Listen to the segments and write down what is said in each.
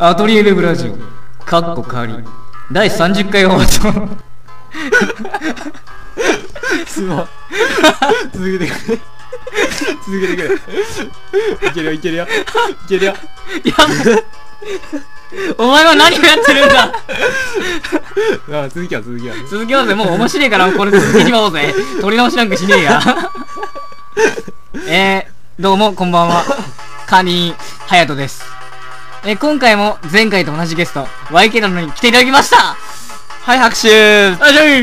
アトリエウェブラジオかっこ仮第30回放送すまん続けてくれ続けてくれいけるよいけるよいけるよ。 やべお前は何をやってるんだあ、続きは続きは続きはぜ、もう面白いからこれ続きにまおうぜ。取り直しなんかしねえやどうもこんばんは、カニハヤトです。今回も前回と同じゲスト YK なのに来ていただきました。 はい、拍手。 あ、じゃ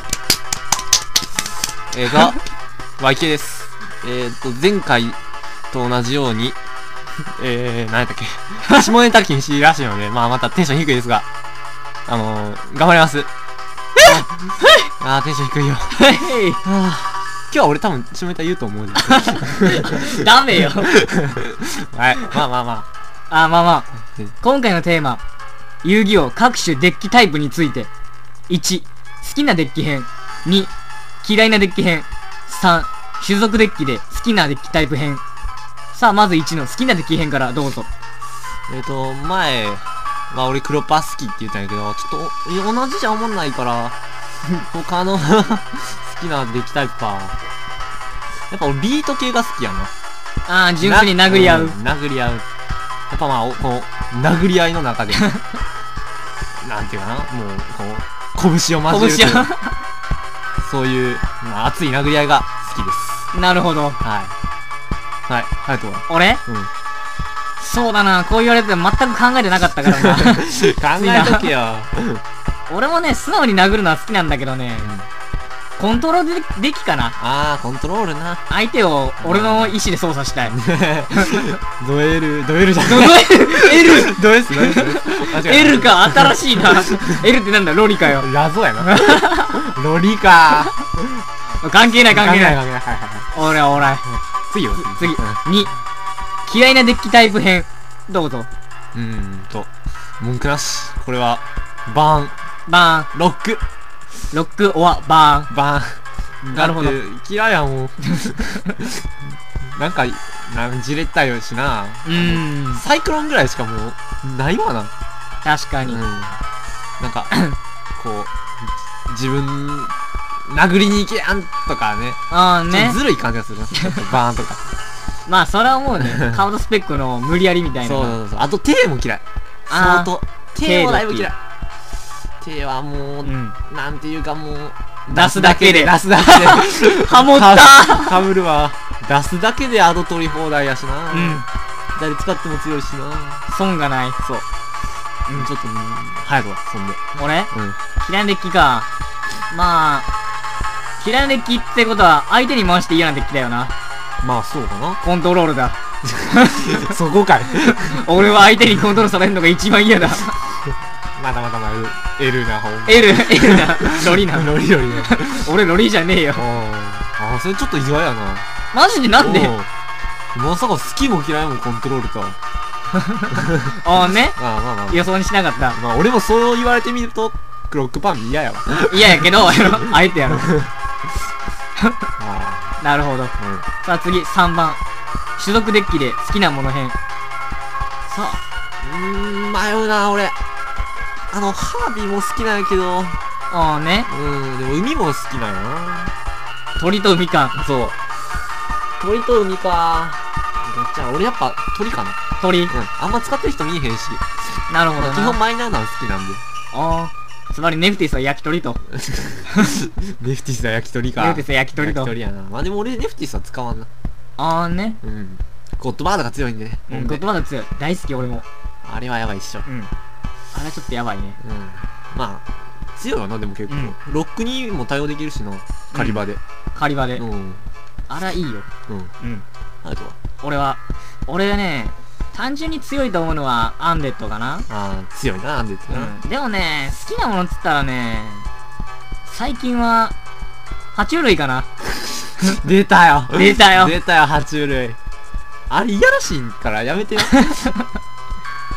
あ YK です。前回と同じように何やったっけ下ネタ禁止らしいので、まあまたテンション低いですが、頑張ります。あー、テンション低いよ。今日は俺多分下ネタ言うと思うね。 ダメよはい、まあまあまあ、まあまあ今回のテーマ、遊戯王各種デッキタイプについて。1、好きなデッキ編。2、嫌いなデッキ編。3、種族デッキで好きなデッキタイプ編。さあまず1の好きなデッキ編からどうぞ。 前、まあ俺黒パ好きって言ったんやけど、ちょっと同じじゃ思んないから、他の好きなデッキタイプか。やっぱ俺ビート系が好きやな。 ああ、純粋に殴り合う。 殴り合う。やっぱまあ、こう、殴り合いの中で、なんていうかな、もう、こう、拳を交えるという。そういう、まあ、熱い殴り合いが好きです。 なるほど。 はい。はい、ハヤトは俺そうだな、こう言われても全く考えてなかったからな。 考えとけよ。 俺もね、素直に殴るのは好きなんだけどね、コントロールデッキかな。 あー、コントロールな。 相手を俺の意思で操作したい。 ドエルじゃん。 L ド S L か、新しいな。L ってなんだ、ロリかよ。 ラゾやな。ロリか。 関係ない関係ない。 はいはい。 おらおら。 次。 2、嫌いなデッキタイプ編。どうぞ。 文句なし。これは、バーン。 バーン。 ロック。 ロック、オア、バーン。 バーン。 なるほど。 嫌いやもん。なんか、じれったいしな。サイクロンぐらいしかもう、ないわな。 確かに。 なんか、こう、自分、殴りに行けやんとかね。 ああね。 ずるい感じがするな。バーンとか。 まあ、それはもうね、カードスペックの無理やりみたいな。 そう。あと、手も嫌い。相当。手もだいぶ嫌い。手はもう、なんていうかもう、 出すだけで。 出すだけで。 ハモったかぶるわ。出すだけでアド取り放題やしな。誰使っても強いしな。 損がない。 そう。ちょっと、早くわ、そんで。 俺嫌いなデッキか。まあ、嫌いなデッキってことは、相手に回して嫌なデッキだよな。 まあ、そうかな。 コントロールだ。 そこかい。 俺は相手にコントロールされるのが一番嫌だ。 まだ L な方。 L な。ロリな。 ロリ。 俺ロリじゃねえよ。 ああ、それちょっと意外やな。 マジでなんでまさか好きも嫌いもコントロールか。 ああね。 まあ。 予想にしなかった。 まあ俺もそう言われてみると、クロックパン嫌やわ。 嫌やけど、あえてやろう。なるほど。さあ次、3番。種族デッキで好きなもの編。さあ。迷うな、俺。ハービーも好きなんやけど。 ああね。 でも海も好きなんやな。 鳥と海か。 そう。鳥と海か。どっちや、俺やっぱ鳥かな。 鳥。 あんま使ってる人見えへんし。 なるほどな。 基本マイナーなの好きなんで。 ああ。つまりネフティスは焼き鳥と。 ネフティスは焼き鳥か。 ネフティスは焼き鳥と。 焼き鳥やな。まあでも俺ネフティスは使わんな。 ああね。 ゴッドバードが強いんでね。 ゴッドバード強い。大好き俺も。 あれはやばいっしょ。 あれはちょっとやばいね。 まあ、強いわな、でも結構。ロックにも対応できるしな。狩り場で。 狩り場で。あれはいいよ。 あとは俺ね、単純に強いと思うのはアンデッドかな。 強いな、アンデッドな。 でもね、好きなものっつったらね、最近は、爬虫類かな。 出たよ、爬虫類。あれ、いやらしいからやめてよ。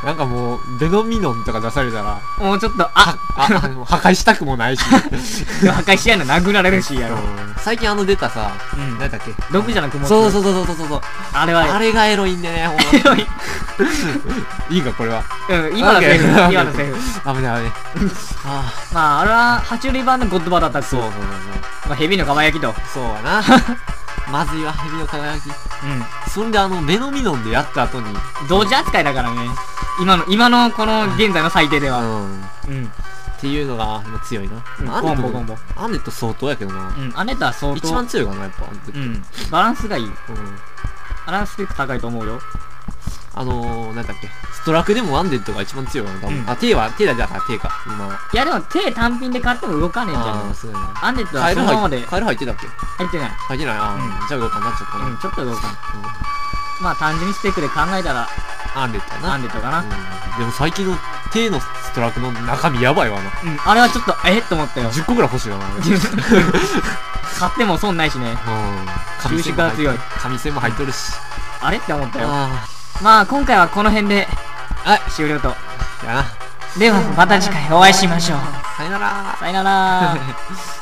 なんかもう、ベノミノンとか出されたら、 もうちょっと、 破壊したくもないし。 破壊しやんの殴られるしやろ。 最近出たさ、 うん何だっけ。 毒じゃなくもそう。 あれは、 あれがエロいんでね、ほんま。 エロい。 いいか、これは。 今のセーフ、 オッケー今のセーフ。 危ない。あまあ、あれは、爬虫類版のゴッドバターアタック。 そう。 まあ、蛇の蒲焼きと。 そうやな。まずいわ、蛇の輝き。 うそんでベノミノンでやった後に。 ん。同時扱いだからね。今のこの現在の最低では。うん。 っていうのが強いな。 コンボ。 アンネット相当やけどな。 アネタは相当。 一番強いかな、やっぱ。 バランスがいい。バランススペック高いと思うよ。 なんだっけ。ストラクでもアンデッドが一番強いかな、多分。手だから手か、今は。 いやでも手単品で買っても動かねえんじゃん。 そうやな。 アンデッドはそのままで。 カエル入ってたっけ？ 入ってない。 入ってない。じゃあ動かんなっちゃったな。 ちょっと動かん。まあ単純にスペックで考えたら、 アンデッドやな。 アンデッドかな。 でも最近の手のストラクの中身やばいわな。 あれはちょっと、と思ったよ。 10個ぐらい欲しいわな。 買っても損ないしね。収縮が強い。 紙線も入っとるし。 あれって思ったよ。まあ今回はこの辺で、終了と。 やな。 ではまた次回お会いしましょう。 さよなら。 さよなら。